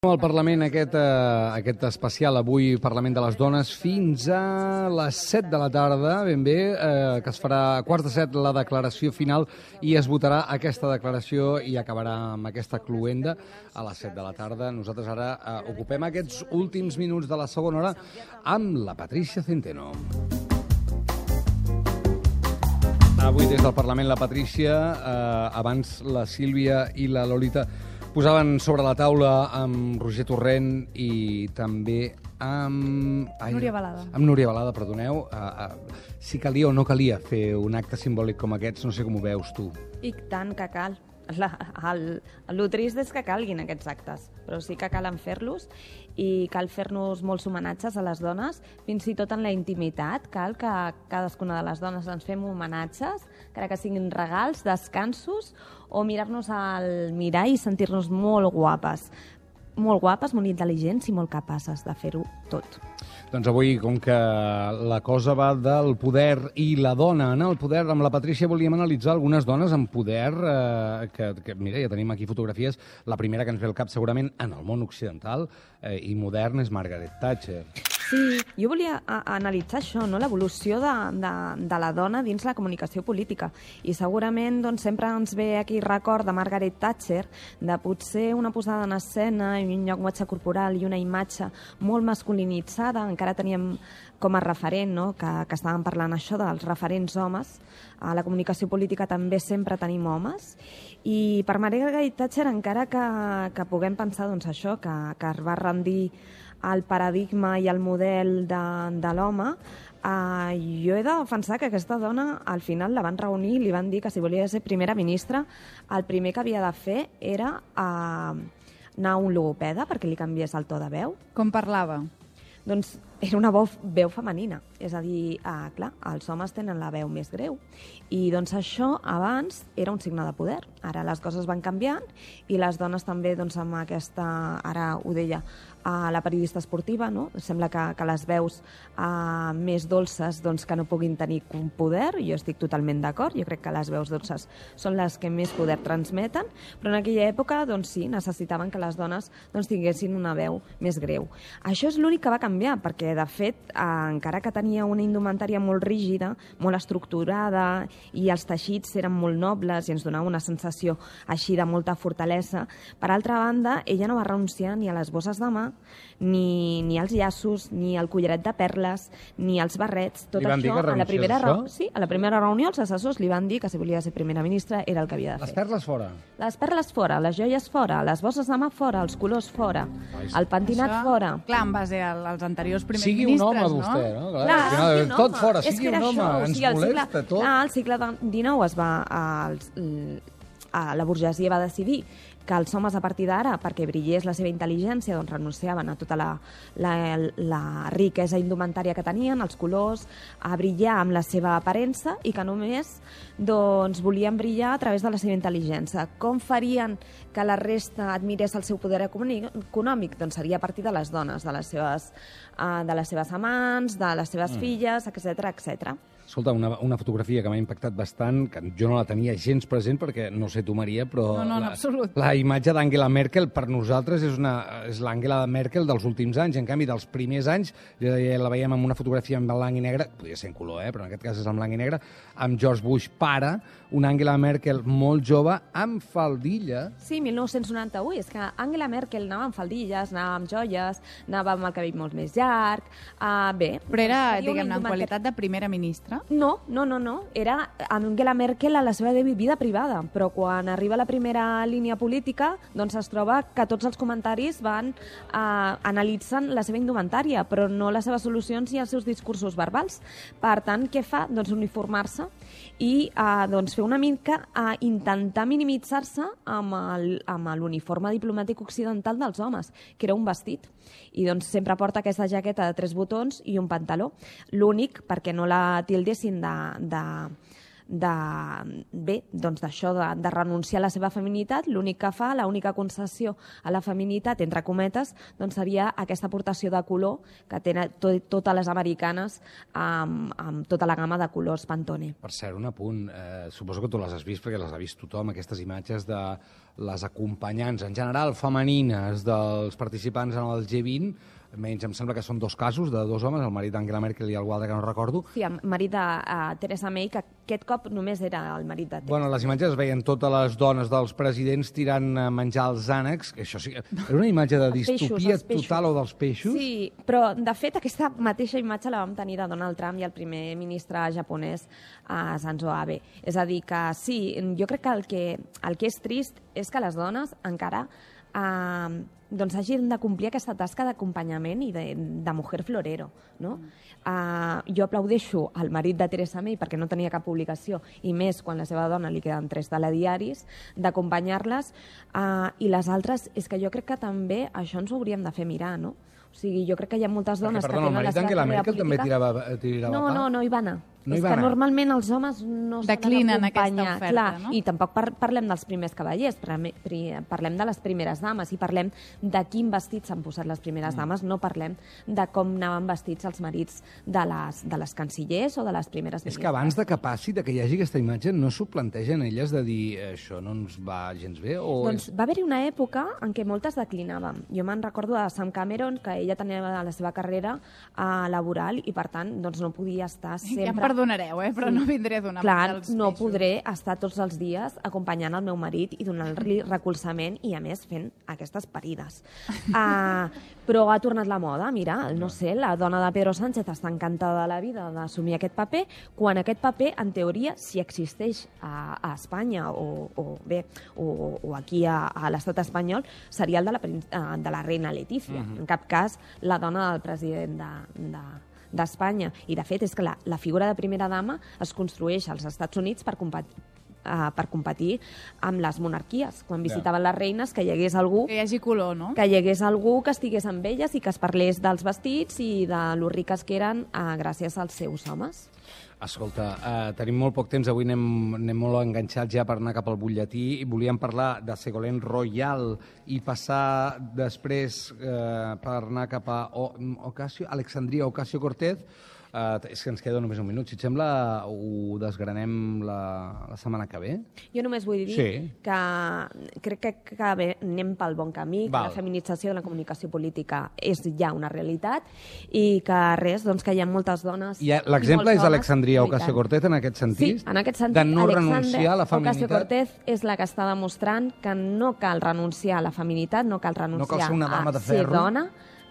Al Parlament aquest especial avui Parlament de les Dones fins a les 7 de la tarda, ben bé, que es farà a quarts de 7 la declaració final i es votarà aquesta declaració i acabarà amb aquesta cloenda a les 7 de la tarda. Nosaltres ara ocupem aquests últims minuts de la segona hora amb la Patricia Centeno. Avui des del Parlament la Patricia, abans la Sílvia i la Lolita posaven sobre la taula amb Roger Torrent i també amb... Núria Balada. Amb Núria Balada, perdoneu. Si calia o no calia fer un acte simbòlic com aquests, no sé com ho veus tu. I tant que cal. El trist és que calguin aquests actes, però sí que calen fer-los i cal fer-nos molts homenatges a les dones, fins i tot en la intimitat. Cal que cadascuna de les dones ens fem homenatges, que siguin regals, descansos, o mirar-nos al mirall i sentir-nos molt guapes, molt intel·ligents i molt capaces de fer-ho tot. Doncs avui, com que la cosa va del poder i la dona en el poder, amb la Patricia volíem analitzar algunes dones en poder, que mira, ja tenim aquí fotografies. La primera que ens ve al cap segurament en el món occidental i modern és Margaret Thatcher. Sí, jo volia analitzar això, no? L'evolució de la dona dins la comunicació política. I segurament doncs, sempre ens ve aquí record de Margaret Thatcher, de potser una posada en escena i un llenguatge corporal i una imatge molt masculinitzada. Encara teníem com a referent, no? que estàvem parlant això dels referents homes. A la comunicació política també sempre tenim homes. I per Margaret Thatcher, encara que puguem pensar doncs, això, que es va rendir el paradigma i el model de l'home, jo he de defensar que aquesta dona al final la van reunir i li van dir que si volia ser primera ministra el primer que havia de fer era anar a un logopeda perquè li canviés el to de veu. Com parlava? Doncs era una veu femenina, és a dir, clar, els homes tenen la veu més greu i doncs això abans era un signe de poder. Ara les coses van canviant i les dones també doncs, amb aquesta, ara ho deia, la periodista esportiva, no? Sembla que les veus més dolces doncs, que no puguin tenir un poder, jo estic totalment d'acord, jo crec que les veus dolces són les que més poder transmeten, però en aquella època doncs, sí, necessitaven que les dones doncs, tinguessin una veu més greu. Això és l'únic que va canviar, perquè de fet, encara que tenia una indumentària molt rígida, molt estructurada i els teixits eren molt nobles i ens donava una sensació així de molta fortalesa, per altra banda, ella no va renunciar ni a les bosses de mà, ni als llaços, ni al collaret de perles, ni als barrets. Tot això, a la primera reunió els assessors li van dir que si volia ser primera ministra era el que havia de fer. Les perles fora? Les perles fora, les joies fora, les bosses de mà fora, els colors fora, el pentinat fora. Clar, en base als anteriors primers sigui ministres, un home, no? vostè, no? Clar, sigui un tot home. fora, sigui un home, ens molesta tot. Clar, al segle XIX es va... la burgesia va decidir que els homes a partir d'ara, perquè brillés la seva intel·ligència, doncs renunciaven a tota la riquesa indumentària que tenien, els colors, a brillar amb la seva aparença i que només doncs, volien brillar a través de la seva intel·ligència. Com farien que la resta admirés el seu poder econòmic? Doncs seria a partir de les dones, de les seves amants, de les seves filles, etc. Escolta, una fotografia que m'ha impactat bastant, que jo no la tenia gens present, perquè no sé tu, Maria, però no, en absolut. La imatge d'Angela Merkel per nosaltres és l'Angela Merkel dels últims anys. En canvi, dels primers anys, la veiem amb una fotografia en blanc i negre, podria ser en color, però en aquest cas és en blanc i negre, amb George Bush pare, una Angela Merkel molt jove, amb faldilla. Sí, 1991, és que Angela Merkel anava amb faldilles, anava amb joies, anava amb el cabell molt més llarg, bé. Però era, diguem-ne, en qualitat de primera ministra? No. Era Angela Merkel a la seva vida privada, però quan arriba a la primera línia política, doncs es troba que tots els comentaris van analitzant la seva indumentària, però no les seves solucions i els seus discursos verbals. Per tant, què fa? Doncs uniformar-se i doncs fer una mica intentar minimitzar-se amb l'uniforme diplomàtic occidental dels homes, que era un vestit. I doncs sempre porta aquesta jaqueta de 3 botons i un pantaló. L'únic perquè no la tildessin d'això, de renunciar a la seva feminitat. L'únic que fa, l'única concessió a la feminitat, entre cometes, doncs seria aquesta aportació de color que tenen totes les americanes amb tota la gamma de colors Pantone. Per cert, un apunt. Suposo que tu les has vist, perquè les ha vist tothom, aquestes imatges de les acompanyants, en general femenines, dels participants en el G20. Menys, em sembla que són 2 casos de 2 homes, el marit d'Angela Merkel i algú altre que no recordo. Sí, el marit de Theresa May, que aquest cop només era el marit de Theresa. Bueno, les imatges es veien totes les dones dels presidents tirant a menjar els ànecs, que això sí, era una imatge de distopia total o dels peixos. Sí, però de fet aquesta mateixa imatge la vam tenir de Donald Trump i el primer ministre japonès, Shinzo Abe. És a dir, que sí, jo crec que el que és trist és que les dones encara doncs hagin de complir aquesta tasca d'acompanyament i de mujer florero, no? Jo aplaudeixo al marit de Theresa May perquè no tenia cap obligació, i més quan la seva dona li queden 3 telediaris, d'acompanyar-les, i les altres, és que jo crec que també això ens ho hauríem de fer mirar, no? O sigui, jo crec que hi ha moltes dones que tenen la seva carrera política... el marit d'Angela Merkel també tirava No, no hi va anar. És que normalment els homes no declinen aquesta oferta, clar, no? I tampoc parlem dels primers cavallers, parlem de les primeres dames i parlem de quin vestit s'han posat les primeres dames, no parlem de com anaven vestits els marits de les cancillers o de les primeres ministres. És que abans de que passi, de que hi hagi aquesta imatge, no s'ho plantegen elles de dir això no ens va gens bé? Doncs va haver-hi una època en què moltes declinàvem. Jo me'n recordo de Sam Cameron, que ella tenia la seva carrera laboral i per tant doncs no podia estar sempre... Ja em perdonareu, però no vindré a donar Clar, no podré estar tots els dies acompanyant el meu marit i donant-li recolzament i, a més, fent aquestes parides. Però ha tornat la moda, mira, no sé, la dona de Pedro Sánchez està encantada de la vida d'assumir aquest paper, quan aquest paper, en teoria, si existeix a Espanya o aquí a l'estat espanyol, seria el de la reina Letícia. En cap cas, la dona del president d'Espanya. I, de fet, és que la figura de primera dama es construeix als Estats Units per competir amb les monarquies. Quan visitaven les reines, que hi hagués algú... Que hi hagi color, no? Que hi hagués algú que estigués amb elles i que es parlés dels vestits i de lo riques que eren gràcies als seus homes. Escolta, tenim molt poc temps, avui anem molt enganxats ja per anar cap al butlletí i volíem parlar de Ségolène Royal i passar després per anar cap a Alexandria Ocasio-Cortez. És que ens queda només un minut. Si et sembla, ho desgranem la setmana que ve? Jo només vull dir que crec que anem pel bon camí, que la feminització de la comunicació política és ja una realitat i que res, doncs que hi ha moltes dones... L'exemple és Alexandria Ocasio-Cortez en aquest sentit? Sí, en aquest sentit. De no renunciar a la feminitat? Ocasio-Cortez és la que està demostrant que no cal renunciar a la feminitat, no cal renunciar a ser dona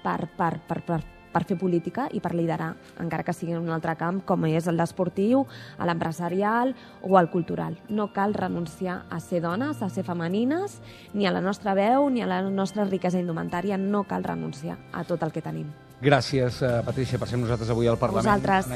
per fer política i per liderar, encara que sigui en un altre camp, com és el esportiu, l'empresarial o el cultural. No cal renunciar a ser dones, a ser femenines, ni a la nostra veu, ni a la nostra riquesa indumentària. No cal renunciar a tot el que tenim. Gràcies, Patrícia, per ser amb nosaltres avui al Parlament. Vosaltres.